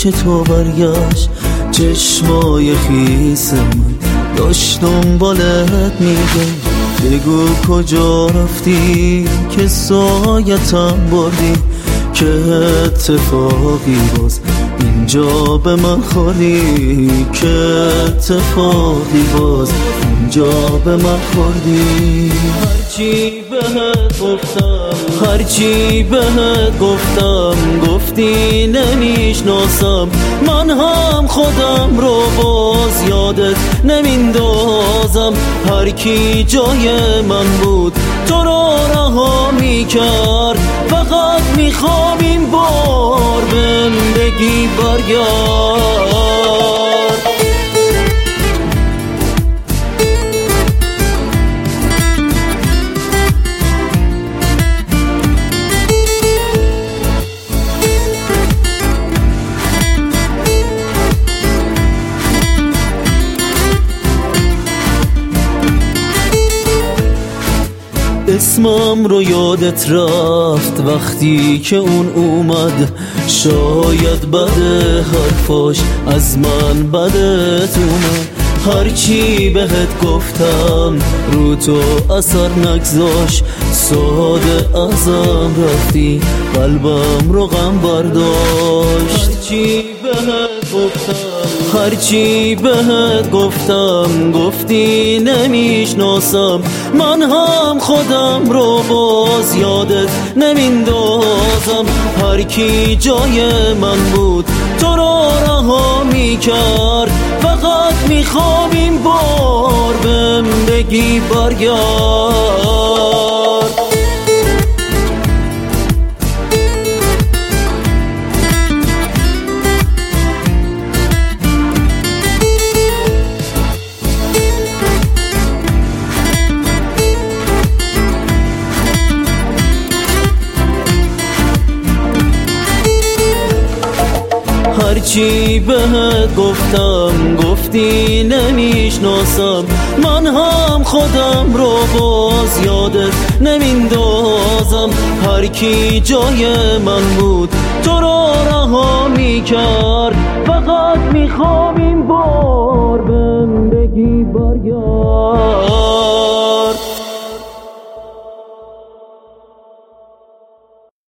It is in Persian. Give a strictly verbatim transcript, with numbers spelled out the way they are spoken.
پیش تو برگشت، چشمای خیس من داشت دنبالت میگه، بگو کجا رفتی که سایتم بردی، که اتفاقی باز اینجا به من خوردی، که اتفاقی باز اینجا به من خوردی. هرچی بهت گفتم هرچی بهت گفتم گفتی نمیشناسم، من هم خودم رو باز یادت نمیندازم. هر کی جای من بود تو رو رها میکرد، فقط میخوام این بار بهم بگی برگرد. اسمم رو یادت رفت وقتی که اون اومد، شاید بده حرفاش از من بدت اومد. هرچی بهت گفتم رو تو اثر نگذاش، ساده ازم رفتی قلبم رو غم برداشت. هرچی بهت گفتم هرچی بهت گفتم گفتی نمیشناسم، من هم خودم رو باز یادت نمیندازم. هر کی جای من بود تو رو رها میکرد، فقط میخوام این بار بهم بگی برگرد. هرچی بهت گفتم گفتی نمیشناسم، من هم خودم رو باز یادت نمیندازم. هر کی جای من بود تو رو رها میکرد، فقط میخوام این بار بهم بگی برگرد.